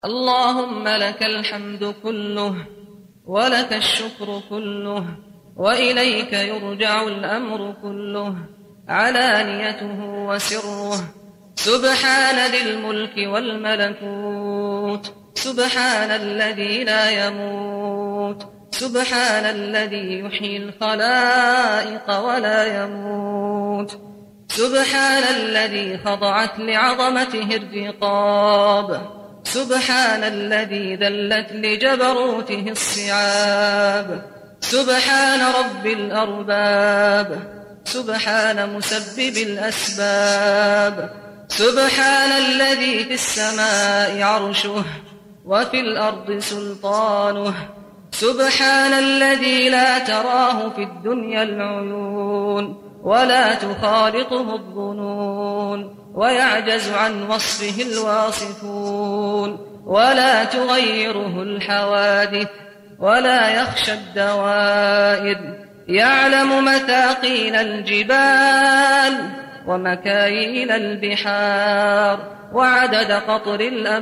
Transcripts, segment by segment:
اللهم لك الحمد كله ولك الشكر كله وإليك يرجع الأمر كله علانيته وسره. سبحان ذي الملك والملكوت، سبحان الذي لا يموت، سبحان الذي يحيي الخلائق ولا يموت، سبحان الذي خضعت لعظمته الرقاب، سبحان الذي ذلت لجبروته الصعاب، سبحان رب الأرباب، سبحان مسبب الأسباب، سبحان الذي في السماء عرشه وفي الأرض سلطانه، سبحان الذي لا تراه في الدنيا العيون ولا تخالطه الظنون ويعجز عن وصفه الواصفون ولا تغيره الحوادث ولا يخشى الدوائر. يعلم مثاقيل الجبال ومكاييل البحار وعدد قطر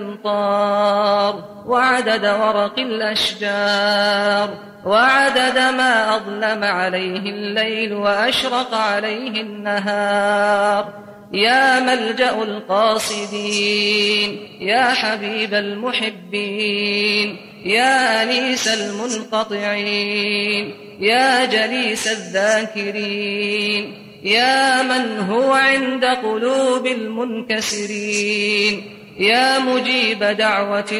الأمطار وعدد ورق الأشجار وعدد ما أظلم عليه الليل وأشرق عليه النهار. يا ملجأ القاصدين، يا حبيب المحبين، يا أنيس المنقطعين، يا جليس الذاكرين، يا من هو عند قلوب المنكسرين، يا مجيب دعوة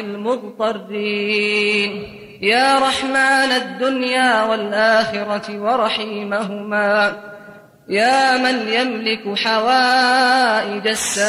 المضطرين، يا رحمن الدنيا والآخرة ورحيمهما، يا من يملك حوائج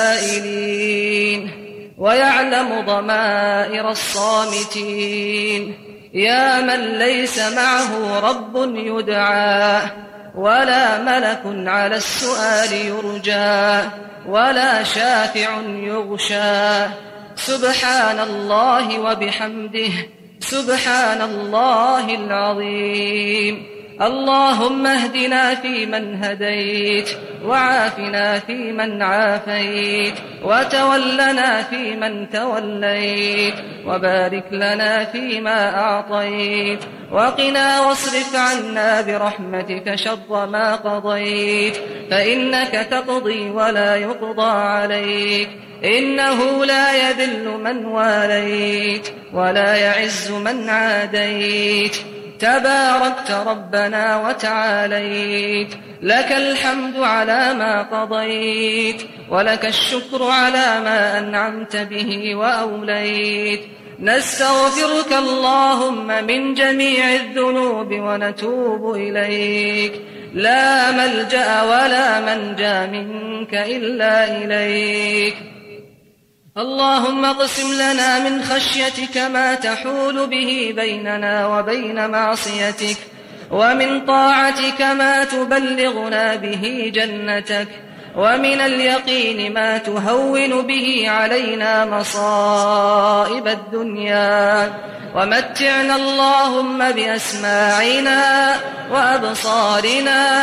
السائلين ويعلم ضمائر الصامتين، يا من ليس معه رب يدعى ولا ملك على السؤال يرجى ولا شافع يغشى. سبحان الله وبحمده، سبحان الله العظيم. اللهم اهدنا فيمن هديت وعافنا فيمن عافيت وتولنا فيمن توليت وبارك لنا فيما أعطيت وقنا واصرف عنا برحمتك شر ما قضيت، فإنك تقضي ولا يقضى عليك، إنه لا يذل من واليت ولا يعز من عاديت. تباركت ربنا وتعاليت، لك الحمد على ما قضيت ولك الشكر على ما أنعمت به وأوليت. نستغفرك اللهم من جميع الذنوب ونتوب إليك، لا ملجأ ولا منجا منك إلا إليك. اللهم اقسم لنا من خشيتك ما تحول به بيننا وبين معصيتك، ومن طاعتك ما تبلغنا به جنتك، ومن اليقين ما تهون به علينا مصائب الدنيا. ومتعنا اللهم بأسماعنا وأبصارنا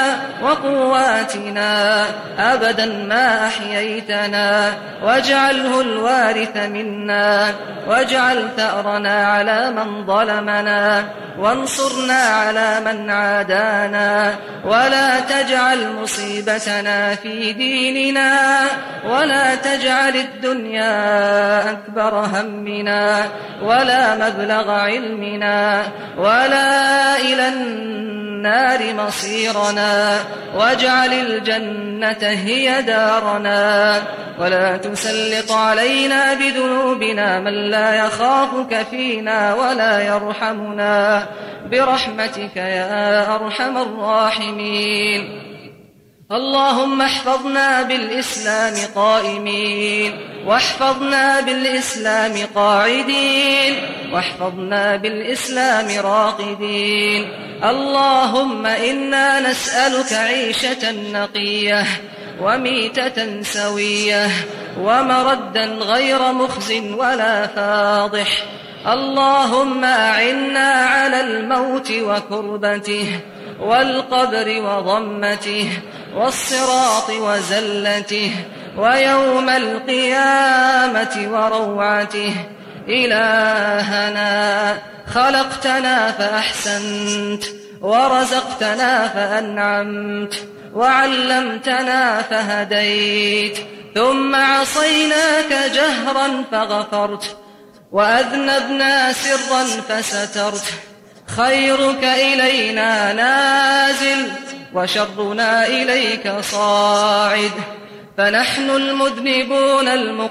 وقواتنا أبدا ما أحييتنا، واجعله الوارث منا، واجعل ثأرنا على من ظلمنا، وانصرنا على من عادانا، ولا تجعل مصيبتنا في ديننا، ولا تجعل الدنيا أكبر همنا ولا مبلغ علمنا ولا إلى النار مصيرنا، واجعل الجنة هي دارنا، ولا تسلط علينا بذنوبنا من لا يخافك فينا ولا يرحمنا، برحمتك يا أرحم الراحمين. اللهم احفظنا بالإسلام قائمين، واحفظنا بالإسلام قاعدين، واحفظنا بالإسلام راقدين. اللهم إنا نسألك عيشة نقية وميتة سوية ومردا غير مخز ولا فاضح. اللهم أعنا على الموت وكربته والقبر وضمته والصراط وزلته ويوم القيامة وروعته. إلهنا خلقتنا فأحسنت، ورزقتنا فأنعمت، وعلمتنا فهديت، ثم عصيناك جهرا فغفرت، وأذنبنا سرا فسترت. خيرك إلينا نازل، وشرنا إليك صاعد، فنحن المذنبون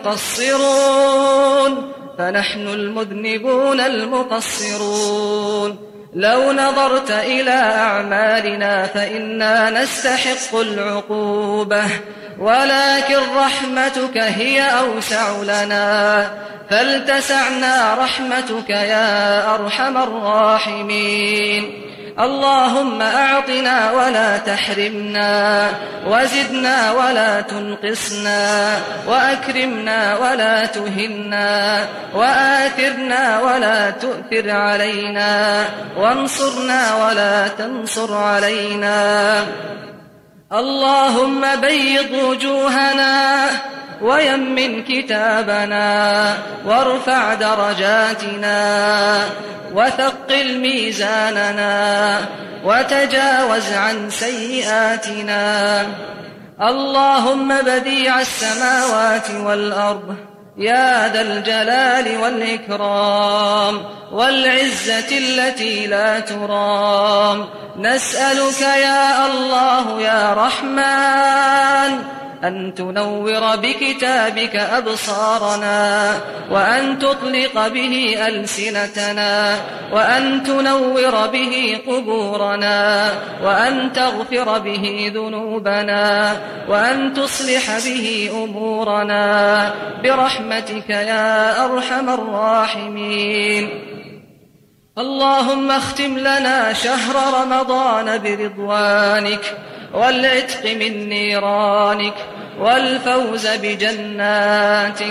المقصرون. لو نظرت إلى أعمالنا فإنا نستحق العقوبة، ولكن رحمتك هي أوسع لنا، فلتسعنا رحمتك يا أرحم الراحمين. اللهم أعطنا ولا تحرمنا، وزدنا ولا تنقصنا، وأكرمنا ولا تهنا، وآثرنا ولا تؤثر علينا، وانصرنا ولا تنصر علينا. اللهم بيض وجوهنا، ويمن كتابنا، وارفع درجاتنا، وثقل ميزاننا، وتجاوز عن سيئاتنا. اللهم بديع السماوات والأرض يا ذا الجلال والإكرام والعزة التي لا ترام، نسألك يا الله يا رحمن أن تنور بكتابك أبصارنا، وأن تطلق به ألسنتنا، وأن تنور به قبورنا، وأن تغفر به ذنوبنا، وأن تصلح به أمورنا برحمتك يا أرحم الراحمين. اللهم اختم لنا شهر رمضان برضوانك، والعتق من نيرانك، والفوز بجناتك.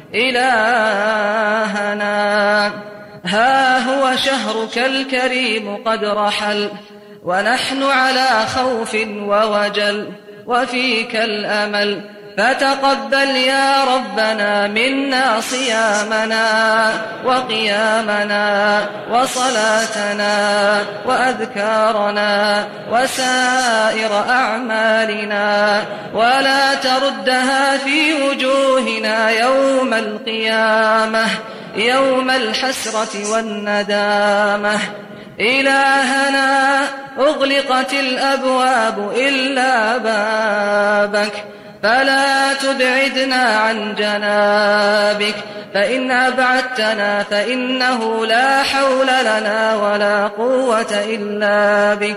إلهنا ها هو شهرك الكريم قد رحل، ونحن على خوف ووجل، وفيك الأمل، فتقبل يا ربنا منا صيامنا وقيامنا وصلاتنا وأذكارنا وسائر أعمالنا، ولا تردها في وجوهنا يوم القيامة، يوم الحسرة والندامة. إلهنا أغلقت الأبواب إلا بابك، فلا تبعدنا عن جنابك، فإن أبعدتنا فإنه لا حول لنا ولا قوة إلا بك.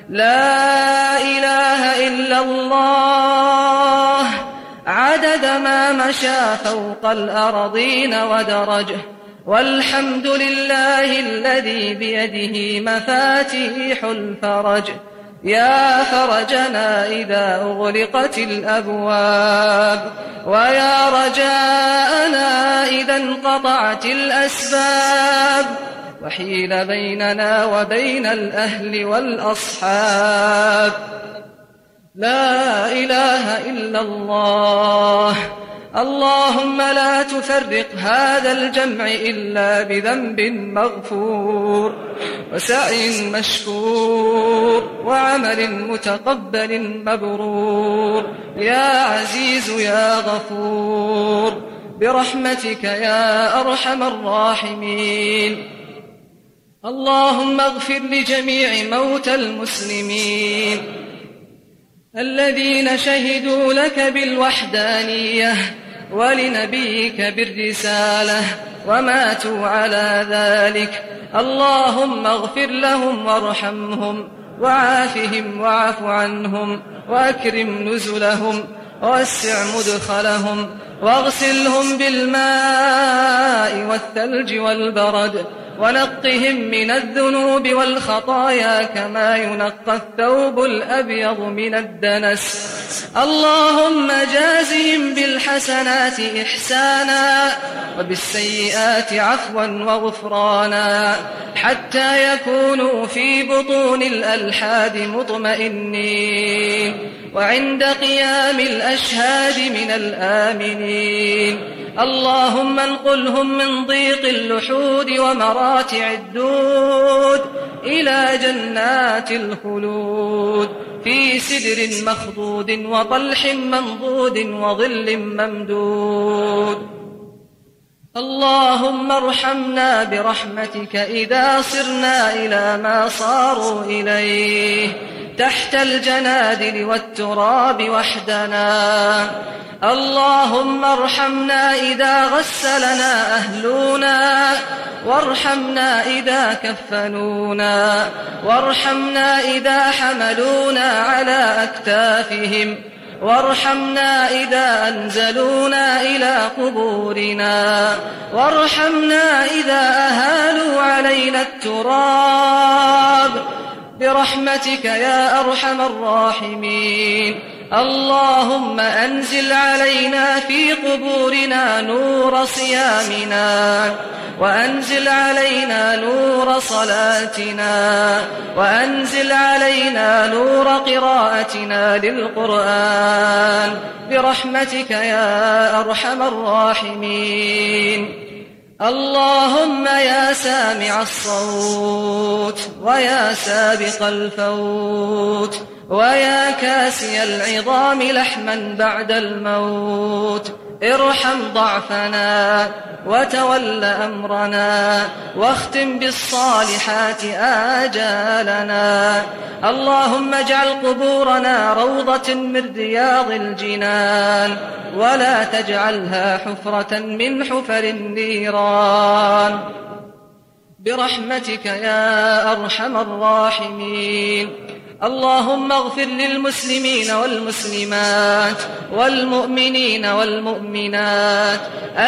لا إله إلا الله عدد ما مشى فوق الأرضين ودرجه، والحمد لله الذي بيده مفاتيح الفرج. يا فرجنا إذا أغلقت الأبواب، ويا رجاءنا إذا انقطعت الأسباب، وحيل بيننا وبين الأهل والأصحاب. لا إله إلا الله. اللهم لا تفرق هذا الجمع إلا بذنب مغفور، وسعي مشكور، وعمل متقبل مبرور. يا عزيز يا غفور برحمتك يا أرحم الراحمين. اللهم اغفر لجميع موتى المسلمين الذين شهدوا لك بالوحدانية ولنبيك بالرسالة وماتوا على ذلك. اللهم اغفر لهم وارحمهم وعافهم واعف عنهم وأكرم نزلهم ووسع مدخلهم واغسلهم بالماء والثلج والبرد، ونقهم من الذنوب والخطايا كما ينقى الثوب الأبيض من الدنس. اللهم جازهم بالحسنات إحسانا وبالسيئات عفوا وغفرانا، حتى يكونوا في بطون الألحاد مطمئنين، وعند قيام الأشهاد من الآمنين. اللهم انقلهم من ضيق اللحود ومراتع الدود إلى جنات الخلود في سدر مخضود وطلح منضود وظل ممدود. اللهم ارحمنا برحمتك إذا صرنا إلى ما صاروا إليه تحت الجنادل والتراب وحدنا. اللهم ارحمنا إذا غسلنا أهلنا، وارحمنا إذا كفنونا، وارحمنا إذا حملونا على أكتافهم، وارحمنا إذا أنزلونا إلى قبورنا، وارحمنا إذا أهالوا علينا التراب برحمتك يا أرحم الراحمين. اللهم أنزل علينا في قبورنا نور صيامنا، وأنزل علينا نور صلاتنا، وأنزل علينا نور قراءتنا للقرآن برحمتك يا أرحم الراحمين. اللهم يا سامع الصوت، ويا سابق الفوت، ويا كاسي العظام لحما بعد الموت، ارحم ضعفنا وتول أمرنا، واختم بالصالحات آجالنا. اللهم اجعل قبورنا روضة من رياض الجنان، ولا تجعلها حفرة من حفر النيران برحمتك يا أرحم الراحمين. اللهم اغفر للمسلمين والمسلمات والمؤمنين والمؤمنات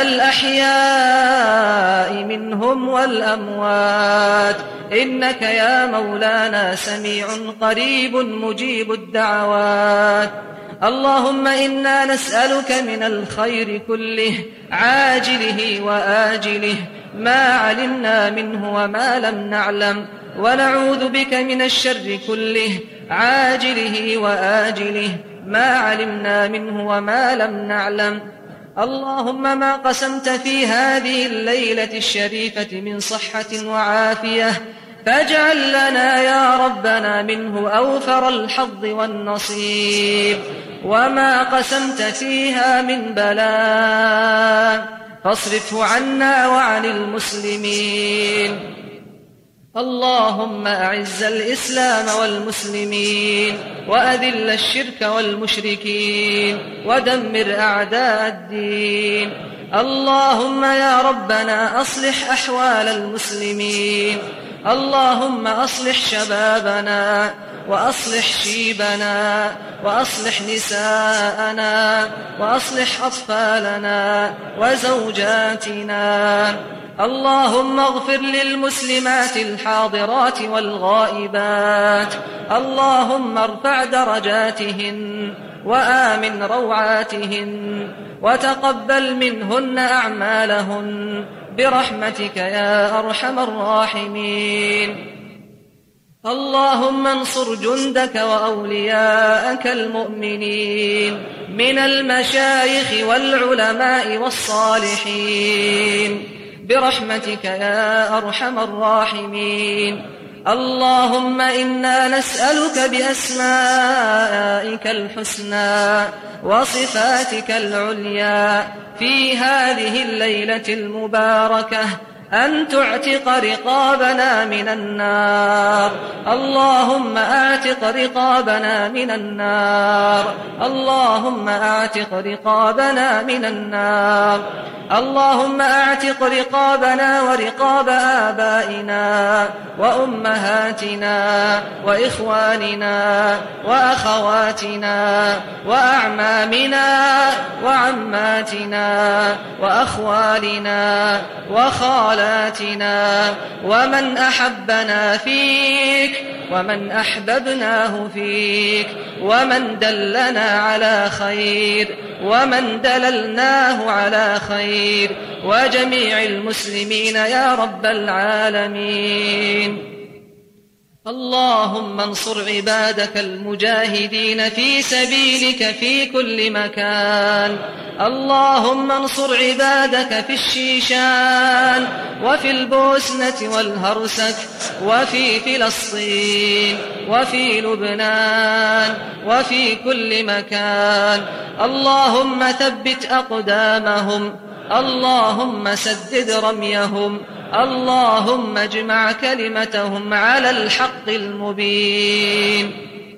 الأحياء منهم والأموات، إنك يا مولانا سميع قريب مجيب الدعوات. اللهم إنا نسألك من الخير كله عاجله وآجله ما علمنا منه وما لم نعلم، ونعوذ بك من الشر كله عاجله وآجله ما علمنا منه وما لم نعلم. اللهم ما قسمت في هذه الليلة الشريفة من صحة وعافية فاجعل لنا يا ربنا منه أوفر الحظ والنصيب، وما قسمت فيها من بلاء فاصرفه عنا وعن المسلمين. اللهم أعز الإسلام والمسلمين، وأذل الشرك والمشركين، ودمر أعداء الدين. اللهم يا ربنا أصلح أحوال المسلمين. اللهم أصلح شبابنا، وأصلح شيبنا، وأصلح نساءنا، وأصلح أطفالنا وزوجاتنا. اللهم اغفر للمسلمات الحاضرات والغائبات. اللهم ارفع درجاتهن وآمن روعاتهن، وتقبل منهن أعمالهن برحمتك يا أرحم الراحمين. اللهم انصر جندك وأولياءك المؤمنين من المشايخ والعلماء والصالحين برحمتك يا أرحم الراحمين. اللهم إنا نسألك بأسمائك الحسنى وصفاتك العليا في هذه الليلة المباركة أن تعتق رقابنا من النار. اللهم أعتق رقابنا من النار. اللهم أعتق رقابنا من النار. اللهم أعتق رقابنا ورقاب آبائنا وأمهاتنا وإخواننا وأخواتنا وأعمامنا وعماتنا وأخوالنا وخالاتنا ومن أحبنا فيك ومن أحببناه فيك، ومن دلنا على خير ومن دللناه على خير، وجميع المسلمين يا رب العالمين. اللهم انصر عبادك المجاهدين في سبيلك في كل مكان. اللهم انصر عبادك في الشيشان وفي البوسنة والهرسك وفي فلسطين وفي لبنان وفي كل مكان. اللهم ثبت أقدامهم، اللهم سدد رميهم، اللهم اجمع كلمتهم على الحق المبين.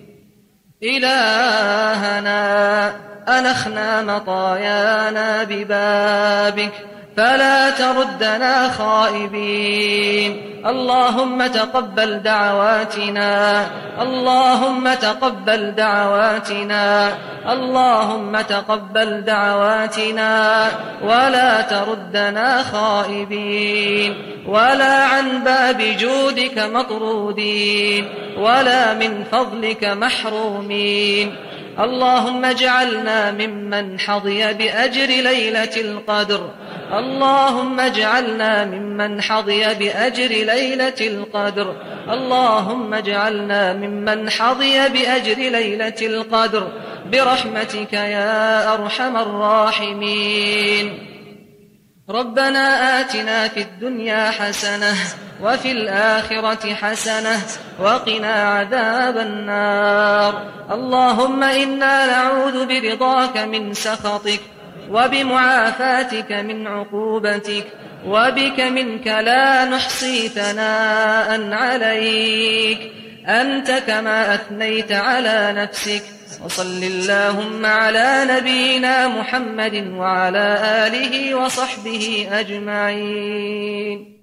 إلهنا أنخنا مطايانا ببابك فلا تردنا خائبين. اللهم تقبل دعواتنا، اللهم تقبل دعواتنا، اللهم تقبل دعواتنا ولا تردنا خائبين ولا عن باب جودك مطرودين ولا من فضلك محرومين. اللهم اجعلنا ممن حظي بأجر ليلة القدر، اللهم اجعلنا ممن حظي بأجر ليلة القدر، اللهم اجعلنا ممن حظي بأجر ليلة القدر برحمتك يا أرحم الراحمين. ربنا آتنا في الدنيا حسنة وفي الآخرة حسنة وقنا عذاب النار. اللهم إنا نعوذ برضاك من سخطك وبمعافاتك من عقوبتك وبك منك لا نحصي ثناء عليك أنت كما أثنيت على نفسك. وصل اللهم على نبينا محمد وعلى آله وصحبه أجمعين.